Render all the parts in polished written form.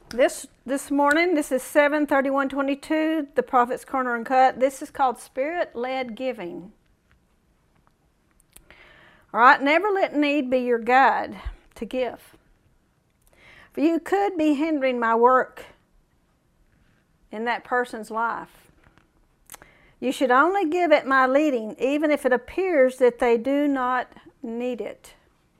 This morning, this is 7/31/22, the Prophet's Corner Uncut. This is called Spirit-Led Giving. All right, never let need be your guide to give. For you could be hindering my work in that person's life. You should only give at my leading, even if it appears that they do not need it.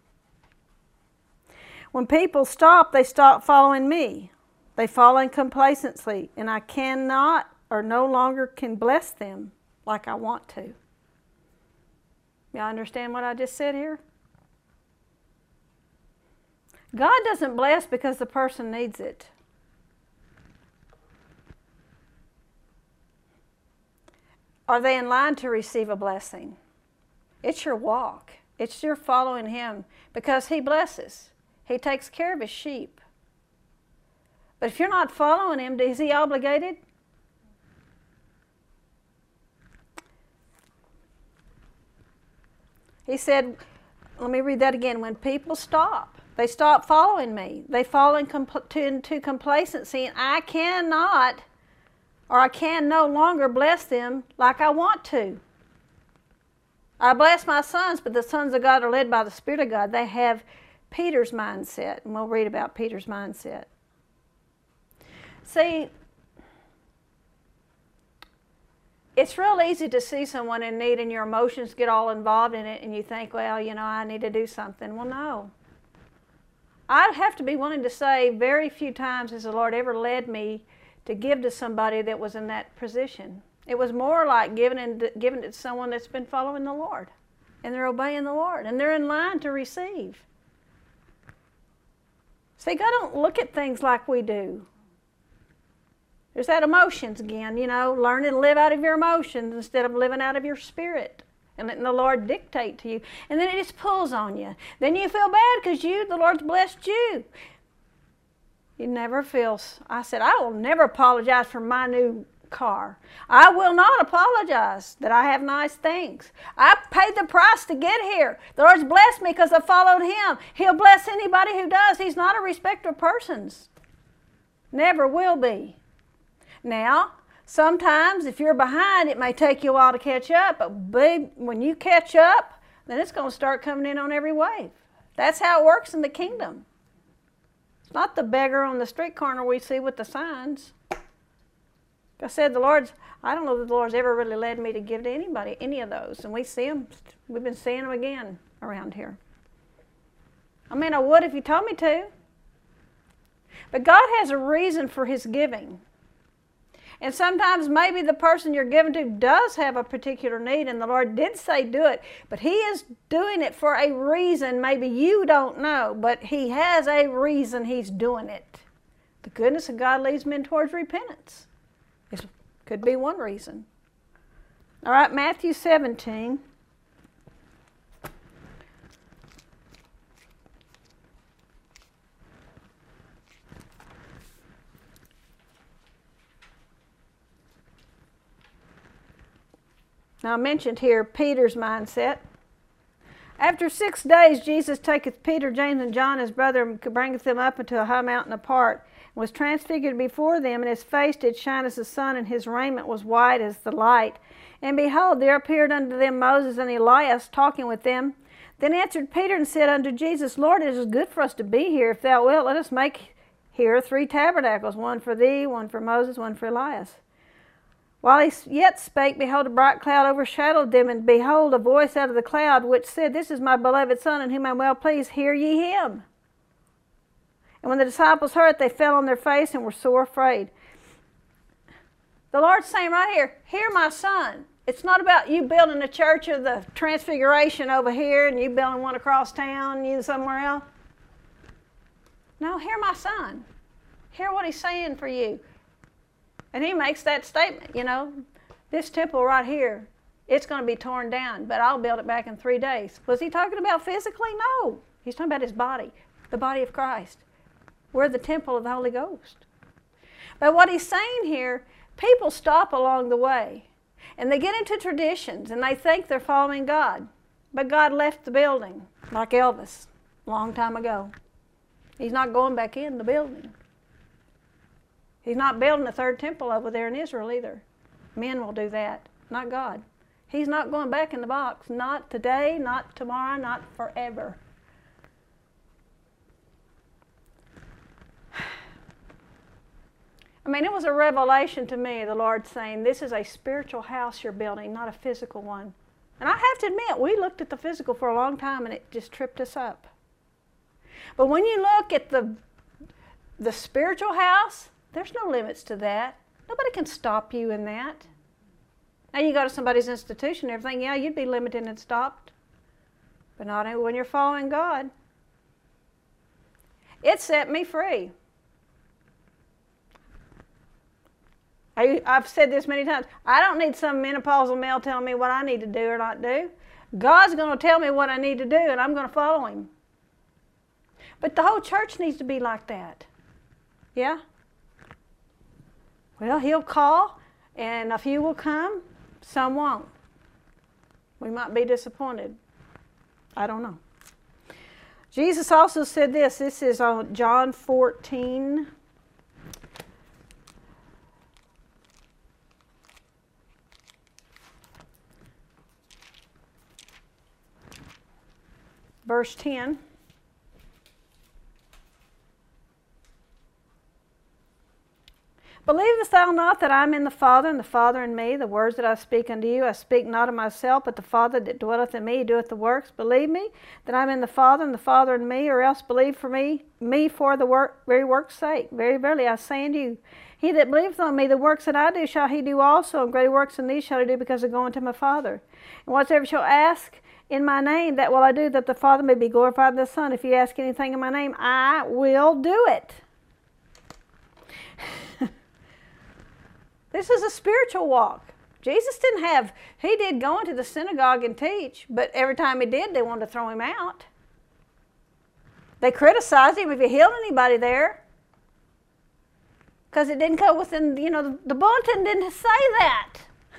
When people stop, they stop following me. They fall in complacency, and I cannot or no longer can bless them like I want to. Y'all understand what I just said here? God doesn't bless because the person needs it. Are they in line to receive a blessing? It's your walk. It's your following Him because He blesses. He takes care of His sheep. But if you're not following Him, is He obligated? He said, let me read that again. When people stop, they stop following me. They fall into complacency, and I cannot, or I can no longer bless them like I want to. I bless my sons, but the sons of God are led by the Spirit of God. They have Peter's mindset, and we'll read about Peter's mindset. See, it's real easy to see someone in need and your emotions get all involved in it and you think, well, you know, I need to do something. Well, no. I'd have to be willing to say very few times has the Lord ever led me to give to somebody that was in that position. It was more like giving it to someone that's been following the Lord and they're obeying the Lord and they're in line to receive. See, God don't look at things like we do. There's that emotions again, you know, learning to live out of your emotions instead of living out of your spirit and letting the Lord dictate to you. And then it just pulls on you. Then you feel bad because the Lord's blessed you. You never feel, I said, I will never apologize for my new car. I will not apologize that I have nice things. I paid the price to get here. The Lord's blessed me because I followed Him. He'll bless anybody who does. He's not a respecter of persons. Never will be. Now, sometimes if you're behind, it may take you a while to catch up, but babe, when you catch up, then it's going to start coming in on every wave. That's how it works in the kingdom. It's not the beggar on the street corner we see with the signs. I said, I don't know that the Lord's ever really led me to give to anybody, any of those, and we see them. We've been seeing them again around here. I mean, I would if you told me to. But God has a reason for His giving. And sometimes maybe the person you're giving to does have a particular need, and the Lord did say do it, but He is doing it for a reason. Maybe you don't know, but He has a reason He's doing it. The goodness of God leads men towards repentance. It could be one reason. All right, Matthew 17. Now I mentioned here Peter's mindset. After 6 days, Jesus taketh Peter, James, and John, his brother, and bringeth them up into a high mountain apart, and was transfigured before them, and his face did shine as the sun, and his raiment was white as the light. And behold, there appeared unto them Moses and Elias, talking with them. Then answered Peter and said unto Jesus, Lord, it is good for us to be here. If thou wilt, let us make here 3 tabernacles, one for thee, one for Moses, one for Elias. While he yet spake, behold, a bright cloud overshadowed them, and behold, a voice out of the cloud, which said, This is my beloved Son, in whom I am well pleased. Hear ye him. And when the disciples heard it, they fell on their face and were sore afraid. The Lord's saying right here, hear my Son. It's not about you building a church of the Transfiguration over here, and you building one across town, and you somewhere else. No, hear my Son. Hear what He's saying for you. And He makes that statement, you know, this temple right here, it's going to be torn down, but I'll build it back in 3 days. Was He talking about physically? No. He's talking about His body, the body of Christ. We're the temple of the Holy Ghost. But what He's saying here, people stop along the way, and they get into traditions, and they think they're following God. But God left the building, like Elvis, a long time ago. He's not going back in the building. He's not building a third temple over there in Israel either. Men will do that, not God. He's not going back in the box. Not today, not tomorrow, not forever. I mean, it was a revelation to me, the Lord saying, this is a spiritual house you're building, not a physical one. And I have to admit, we looked at the physical for a long time and it just tripped us up. But when you look at the spiritual house, there's no limits to that. Nobody can stop you in that. Now you go to somebody's institution and everything, yeah, you'd be limited and stopped. But not when you're following God. It set me free. I've said this many times. I don't need some menopausal male telling me what I need to do or not do. God's going to tell me what I need to do, and I'm going to follow Him. But the whole church needs to be like that. Yeah? Well, He'll call, and a few will come, some won't. We might be disappointed. I don't know. Jesus also said this. This is on John 14. Verse 10. Believest thou not that I am in the Father, and the Father in me? The words that I speak unto you, I speak not of myself, but the Father that dwelleth in me doeth the works. Believe me that I am in the Father, and the Father in me, or else believe for me for the very work's sake. Very verily I say unto you, he that believeth on me, the works that I do shall he do also, and greater works than these shall he do, because I go unto my Father. And whatsoever shall ask in my name, that will I do, that the Father may be glorified in the Son. If you ask anything in my name, I will do it. This is a spiritual walk. Jesus he did go into the synagogue and teach, but every time he did, they wanted to throw him out. They criticized him if he healed anybody there. Because it didn't go within, the bulletin didn't say that.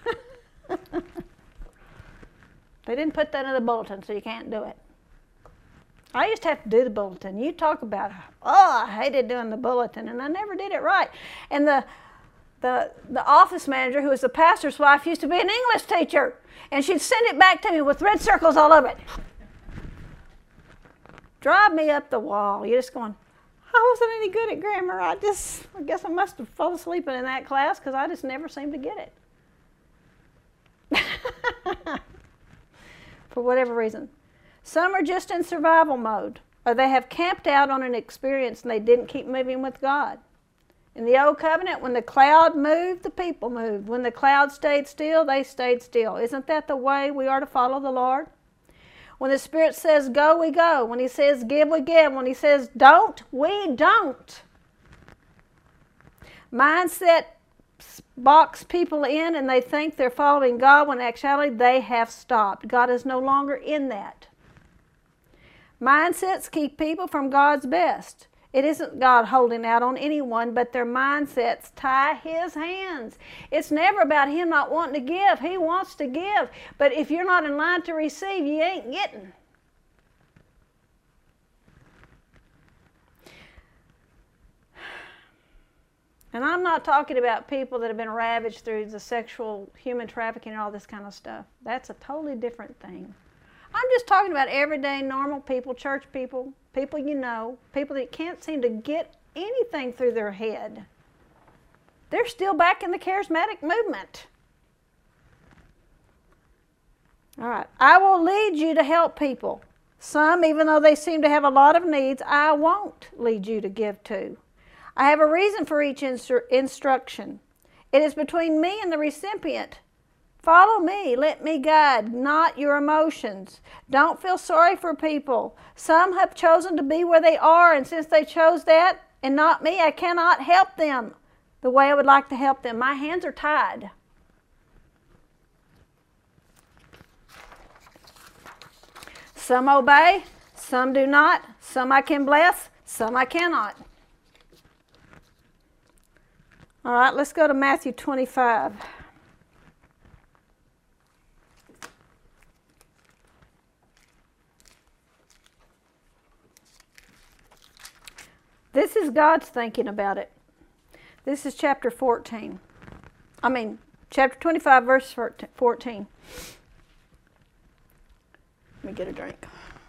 They didn't put that in the bulletin, so you can't do it. I used to have to do the bulletin. You talk about, I hated doing the bulletin, and I never did it right. And the office manager, who was the pastor's wife, used to be an English teacher, and she'd send it back to me with red circles all over it. Drive me up the wall. You're just going, I wasn't any good at grammar. I guess I must have fallen asleep in that class because I just never seemed to get it. For whatever reason. Some are just in survival mode, or they have camped out on an experience and they didn't keep moving with God. In the Old Covenant, when the cloud moved, the people moved. When the cloud stayed still, they stayed still. Isn't that the way we are to follow the Lord? When the Spirit says go, we go. When He says give, we give. When He says don't, we don't. Mindset box people in and they think they're following God when in actuality they have stopped. God is no longer in that. Mindsets keep people from God's best. It isn't God holding out on anyone, but their mindsets tie His hands. It's never about Him not wanting to give. He wants to give. But if you're not in line to receive, you ain't getting. And I'm not talking about people that have been ravaged through the sexual human trafficking and all this kind of stuff. That's a totally different thing. I'm just talking about everyday, normal people, church people, people you know, people that can't seem to get anything through their head. They're still back in the charismatic movement. All right. I will lead you to help people. Some, even though they seem to have a lot of needs, I won't lead you to give to. I have a reason for each instruction. It is between me and the recipient. Follow me. Let me guide, not your emotions. Don't feel sorry for people. Some have chosen to be where they are, and since they chose that and not me, I cannot help them the way I would like to help them. My hands are tied. Some obey, some do not. Some I can bless, some I cannot. All right, let's go to Matthew 25. This is God's thinking about it. This is chapter 14. Chapter 25, verse 14. Let me get a drink.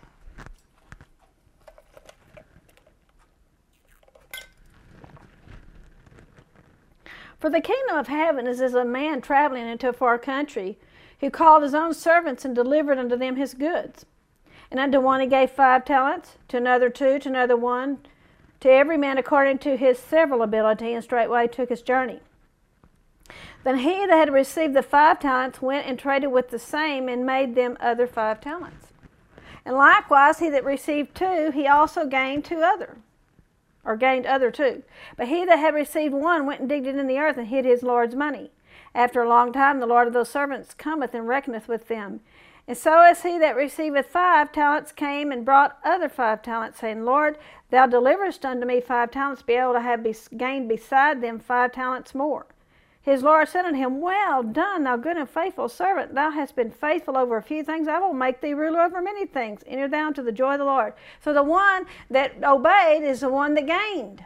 For the kingdom of heaven is as a man traveling into a far country, who called his own servants and delivered unto them his goods. And unto one he gave 5 talents, to another 2, to another 1, to every man according to his several ability, and straightway took his journey. Then he that had received the 5 talents went and traded with the same, and made them other 5 talents. And likewise he that received 2, he also gained other 2. But he that had received 1 went and digged it in the earth, and hid his Lord's money. After a long time the Lord of those servants cometh and reckoneth with them. And so as he that receiveth 5 talents came and brought other 5 talents, saying, Lord, thou deliverest unto me 5 talents, behold, I have gained beside them 5 talents more. His Lord said unto him, Well done, thou good and faithful servant. Thou hast been faithful over a few things. I will make thee ruler over many things. Enter thou into the joy of the Lord. So the one that obeyed is the one that gained.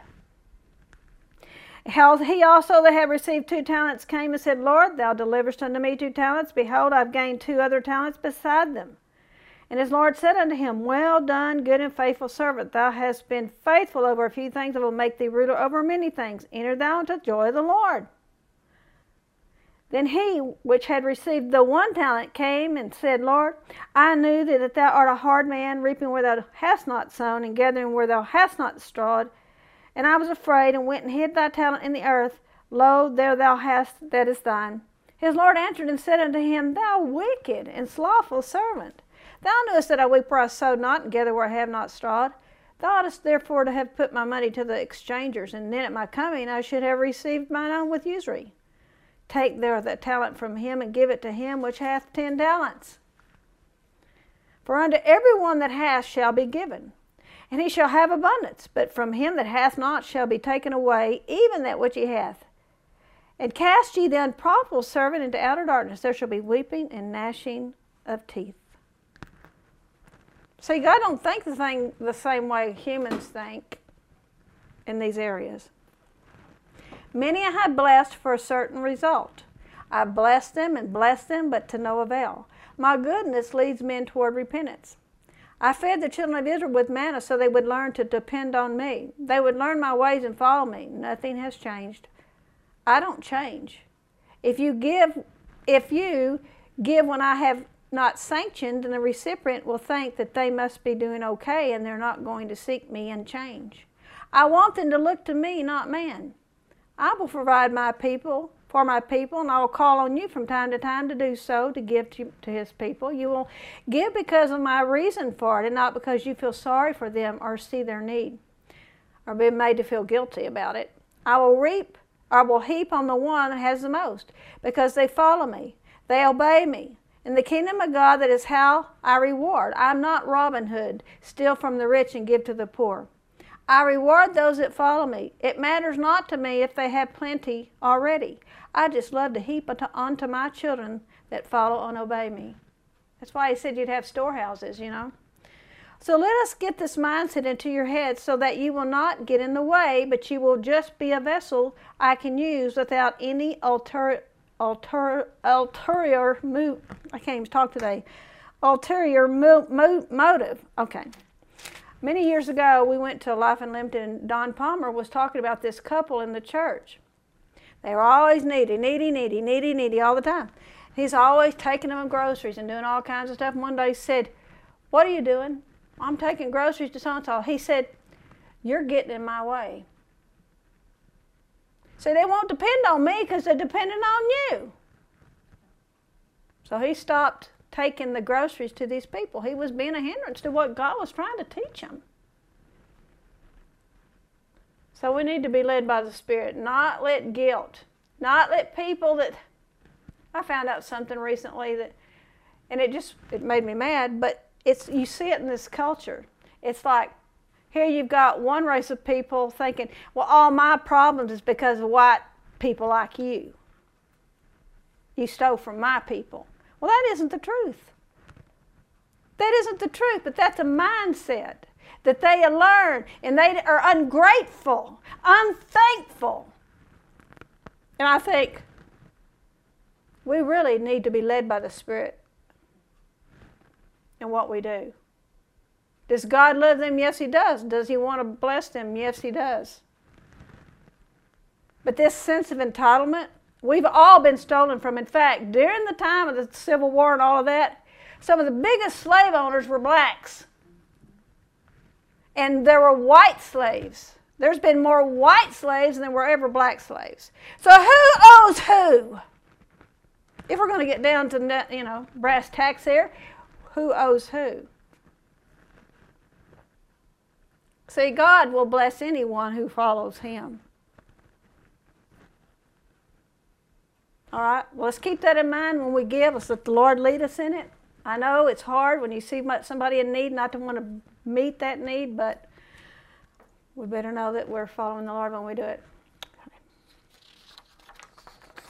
He also that had received 2 talents came and said, Lord, thou deliverest unto me 2 talents. Behold, I have gained 2 other talents beside them. And his Lord said unto him, Well done, good and faithful servant. Thou hast been faithful over a few things. I will make thee ruler over many things. Enter thou into the joy of the Lord. Then he which had received the 1 talent came and said, Lord, I knew that thou art a hard man, reaping where thou hast not sown, and gathering where thou hast not strawed. And I was afraid, and went and hid thy talent in the earth. Lo, there thou hast that is thine. His Lord answered and said unto him, Thou wicked and slothful servant, thou knewest that I weep where I sowed not, and gather where I have not strawed. Thou oughtest therefore to have put my money to the exchangers, and then at my coming I should have received mine own with usury. Take there the talent from him, and give it to him which hath 10 talents. For unto every one that hath shall be given, and he shall have abundance. But from him that hath not shall be taken away even that which he hath. And cast ye the unprofitable servant into outer darkness. There shall be weeping and gnashing of teeth. See, God don't think the same way humans think in these areas. Many I have blessed for a certain result. I blessed them, but to no avail. My goodness leads men toward repentance. I fed the children of Israel with manna so they would learn to depend on me. They would learn my ways and follow me. Nothing has changed. I don't change. If you give when I have not sanctioned, then the recipient will think that they must be doing okay, and they're not going to seek me and change. I want them to look to me, not man. I will provide for my people, and I will call on you from time to time to do so, to give to his people. You will give because of my reason for it, and not because you feel sorry for them or see their need or be made to feel guilty about it. I will heap on the one that has the most, because they follow me. They obey me. In the kingdom of God, that is how I reward. I'm not Robin Hood, steal from the rich and give to the poor. I reward those that follow me. It matters not to me if they have plenty already. I just love to heap onto my children that follow and obey me. That's why he said you'd have storehouses, you know. So let us get this mindset into your head so that you will not get in the way, but you will just be a vessel I can use without any ulterior motive. Okay. Many years ago, we went to Life Unlimited, and Don Palmer was talking about this couple in the church. They were always needy all the time. He's always taking them groceries and doing all kinds of stuff. And one day he said, What are you doing? I'm taking groceries to so-and-so. He said, You're getting in my way. See, they won't depend on me because they're dependent on you. So he stopped taking the groceries to these people. He was being a hindrance to what God was trying to teach them. So we need to be led by the Spirit, not let guilt, not let people that... I found out something recently that, and it made me mad, but you see it in this culture. It's like, here you've got one race of people thinking, well, all my problems is because of white people like you. You stole from my people. Well, that isn't the truth. That isn't the truth, but that's a mindset that they learn, and they are ungrateful, unthankful And I think we really need to be led by the Spirit in what we do. Does God love them? Yes, He does. Does He want to bless them? Yes, He does. But this sense of entitlement, we've all been stolen from. In fact, during the time of the Civil War and all of that, some of the biggest slave owners were blacks. And there were white slaves. There's been more white slaves than there were ever black slaves. So who owes who? If we're going to get down to, brass tacks here, who owes who? See, God will bless anyone who follows Him. All right? Well, let's keep that in mind when we give. Let's let the Lord lead us in it. I know it's hard when you see somebody in need not to want to meet that need, but we better know that we're following the Lord when we do it.